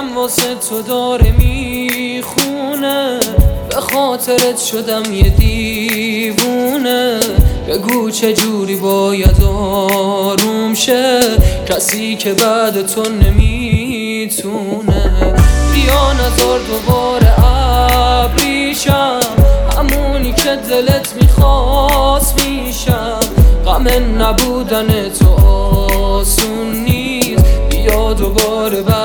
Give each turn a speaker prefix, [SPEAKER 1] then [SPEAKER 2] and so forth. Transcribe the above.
[SPEAKER 1] دلم واسه تو داره میخونه، به خاطرت شدم یه دیوونه. بگو چجوری باید آروم شه کسی که بعد تو نمیتونه. بیا نذار دوباره ابریشم، همونی که دلت میخواست میشم. غم نبودن تو آسون نیست، بیا دوباره